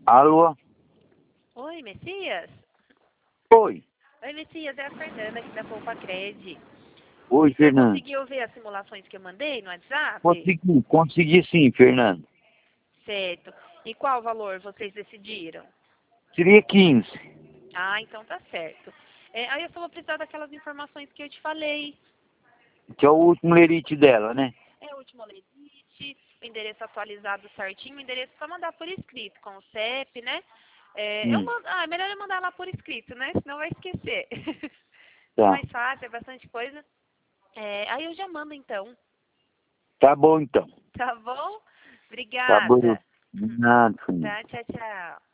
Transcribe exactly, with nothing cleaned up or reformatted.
Alô? Oi, Messias? Oi. Oi, Messias, é a Fernanda aqui da Poupa Cred. Oi, Você Fernando. conseguiu ver as simulações que eu mandei no WhatsApp? Consegui, consegui sim, Fernando. Certo. E qual valor vocês decidiram? Seria quinze. Ah, então tá certo. É, aí eu só vou precisar daquelas informações que eu te falei. Que é o último lerite dela, né? É o último limite, o endereço atualizado certinho, o endereço só mandar por escrito, com o C E P, né? É, eu Hum, mando, ah, é melhor eu mandar lá por escrito, né? Senão vai esquecer. É tá. mais fácil, é bastante coisa. É, aí eu já mando então, Tá bom então. tá bom? Tá bom. Obrigada. Nada, Fernando. Tá, tchau, tchau.